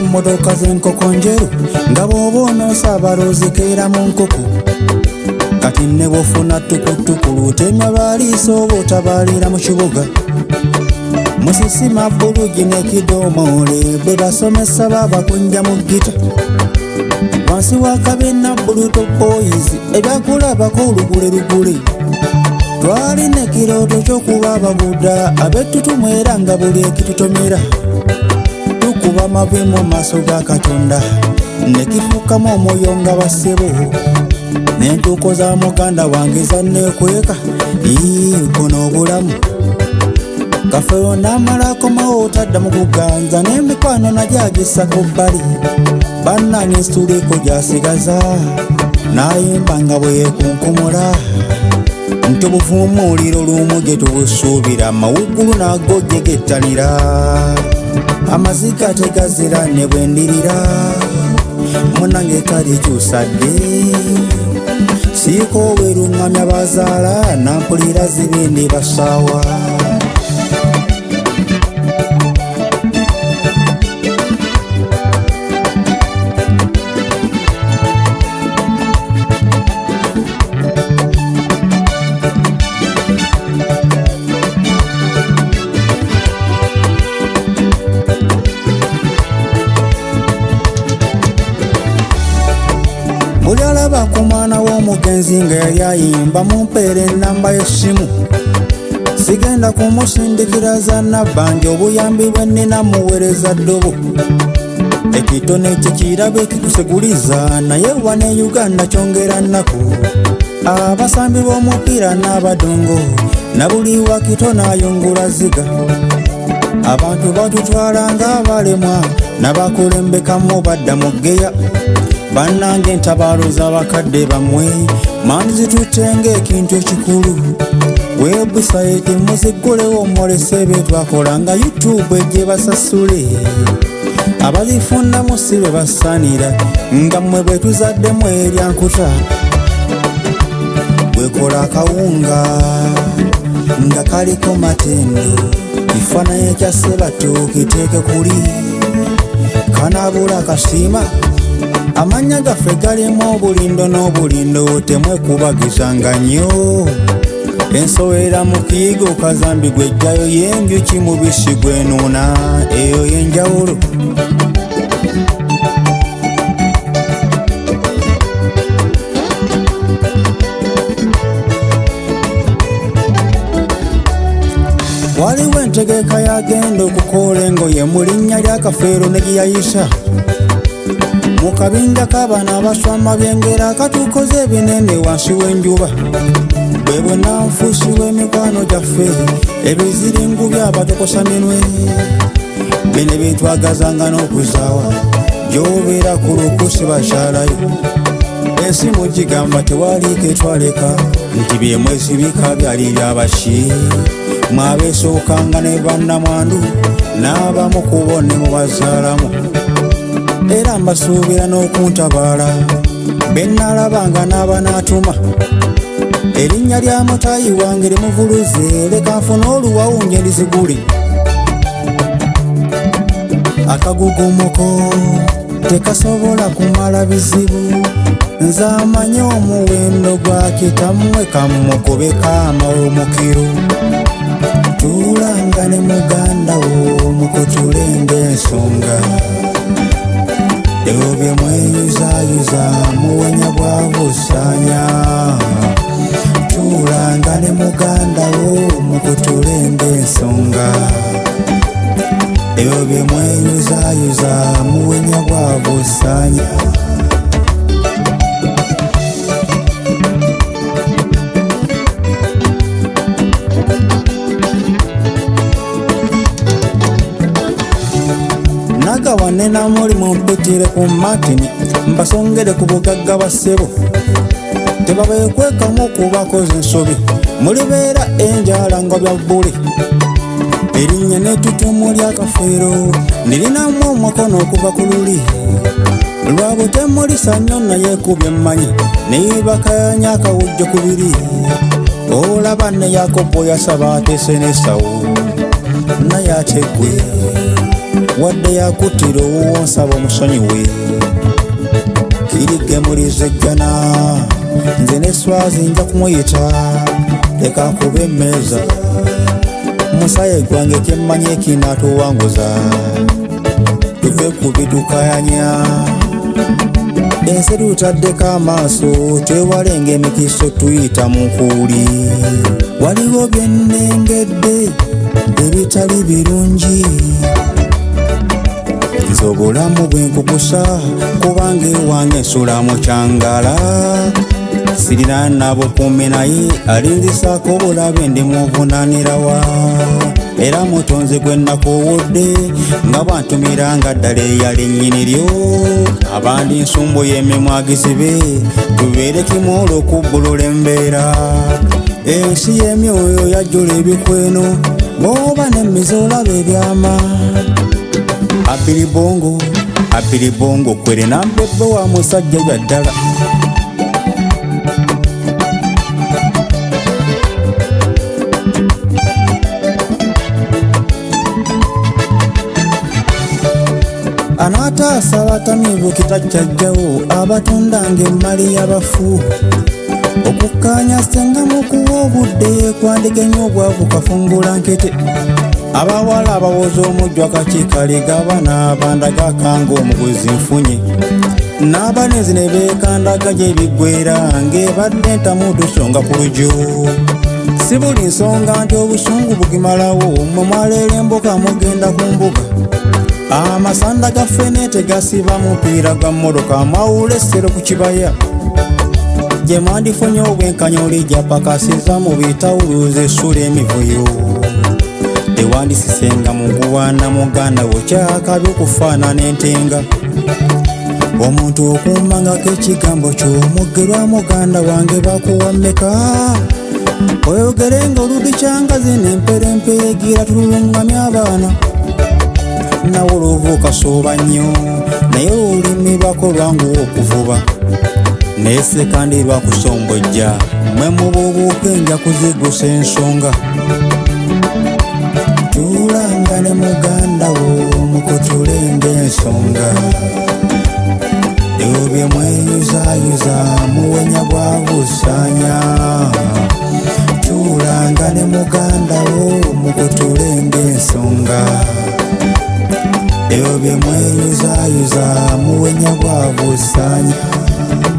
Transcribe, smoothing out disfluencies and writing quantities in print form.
emmotoka z'enkoko njeru nga bw'oba onoosaabaloozi keera mu nkoko kati ne bw'ofuna tukutuku lutemya baliisa oba otabaalira mu kibuga musisima bbulugi n'ekidomoole bwe basomesa baabakunja mu gita wansi w'akabiina Buluto Boys ebyakulabako olugule twalina ekirooto ky'okuba ababuda ab'ettutumu era nga buli ekitutomera tukuba amavi mu maaso ga Katonda ne kifuukamu omwoyo nga bassebo n'entuuko za muganda wange zanneekweka kono obulamu Kafeero n'amalako mawo tadda mu kuganza n'emikwano nagyo agissa ku bbali bannange situliko gy'asigaza n'ayimba nga bwe yeekunkumula nti obuvuumuuliro lumu gye tubusuubira mawuggulu nago gye gettanira amaziga tegazira ne bwe ndirira munnange talikyusa dde siiko obweruŋŋamya bazaala nampulira zibindi basaawa buli alaba ku mwana w'omugenzi nga yali ayimba mumpeera ennamba y'essimu sigenda kumusindikira za nabbanja obuyambi bwe nnina muweereza ddobo ekitone kye kirabe kikuseguliza naye wano e Uganda kyongera nnaku abasambi b'omupiira n'abadongo na buli wakitone ayungula ziga abantu batutwala ng'abalemwa n'abakulembekamu badda mu ggeya bannange entabaalo z'abakadde bammwe mani zitutte ng'ekintu ekikulu webusayiti muziggulewo mwolese bye twakola nga YouTube ejje basasule abazifundamu si be basaanira nga mmwe bwe tuzaddemu eryankuta bwekola akawunga nga kaliko matendo kifaananyi ekya Ssebattu kiteeke kuli kanaabula kasiima amanya gaffe galimu obulindo n'obulindo temwekubagizanga nnyo ensowera mu kiyigo kazambi gwejjayo y'enjuki mubisi gwenuuna eyo y'enjawulo waliwo entegeka yagenda okukoola engoye mu linnya lya Kafeero ne giyayisa mu kabinja k'abaana abaswama byengera katukoze ebinene wansi w'enjuba bwe bwenanfuusi w'emikwano gyaffe ebiziringu by'abatokosa minwe bene byetwagazanga n'okuzaawa gy'obeera ku lukusi bakyalayo ensimu gigamba tewaliiko etwaleka nti byemwesibika byali byabaki mwabeesookanga ne bannamwandu n'abamu ku bo ne mubazaalamu era mbasuubira n'okuntabaala bennalabanga n'abanaatuma erinnya lya mutaayi wange limuvuluze leka nfune oluwawunje ndizigule akagugumuko tekasobola kumala bizibu nze amanye omuwendo gwa kitammwe kammukubeka amawumukiro tuulanga ne muganda wo mukutulenga ensonga ebyo bye mweyuzayuza muwenya bwa busaanya tuulanga ne muganda wo mukutulenga ensonga ebyo bye mweyuzayuza muwenya bwa busaanya nagawane namuli mumpitire ku matini mbasongere ku bugagga bwa ssebo tebabeekwekamu okubakoza ensobi mulibeera enjala nga bya bbule erinnya n'ettutumu lya Kafeero nirinamu omukono okuva ku luli lwabwe temulisa nnyo naye kubye mmanyi neibakayanya akawujjo ku biri olaba ne Yakobo yasaba ateese n'Esawu naye ate ggwe wadde yakutira owuwo nsaba omusonyiwe kirige mulizejjana nze ne swazi nja kumuyita leka nkube emmeeza musaye gwange kyemmanye kinatuwanguza tuve ku bitukayanya ensi tutaddeko amaaso twewalenga emikiso tuyita mu nkuuli waliwo byennengedde ebitali birungi nze obulamu bwenkukusa kubanga ewange nsula mu kyangala sirina nabukuumi naye alinzisaako obulabe ndi muvunaanirawa era mutonzi gwe nakuwudde nga bwantumira nga ddala eyali ennyini lyo abandi nsumbu y'emimwa gizibe tubeere kimu olw'okubbulula embeera ensi y'emyoyo yajjula ebikweno bw'oba n'emmize olaba ebyama Abiri bongo kwere nambebbe wa musajja bya ddala anaataasa abatamiivu kitacajjawo abatundanga emmali y'abafu okukkaanya senga mu kuwa obudde kwandigenya obwavu kafungula nkete abawala abawoza omujju akakiikaligabana bandagakanga omuguzi nfunye n'abanezi ne beekandaga gy'ebiggwera ng'ebadde ntamutusonga ku lujjo si buli nsonga nti obusungu bugimalawo mwe mwaleera embuga mugenda ku mbuga amasanda ga ffene tegasiba mupiira gwa mmotoka mwawula essero ku kibaya gye mwandifunye obwenkanya olijja pakasiza mu bitawuluza essula emivuyo tewandisisenga mu kuwaana muganda wo kyakabi okufaanana entenga omuntu okumbangako ekigambo ky'omuggerwa muganda wange bakuwa mmeka oyogere ng'oludi kyangazi n'emperempe yegira tululungamya abaana nawe olw'ovuuka sooba nnyo naye olulimi lwako lwanguwa okuvuba naye sekandi lwakusombojja mwe mubuubuuka enja kuzigusa ensonga tulanga ne muganda wo mukutulenga ensonga ebyo bye mweyuzayuza muwenya bwa busaanya tulanga ne muganda wo mukutulenga ensonga ebyo bye mweyuzayuza muwenya bwa busaanya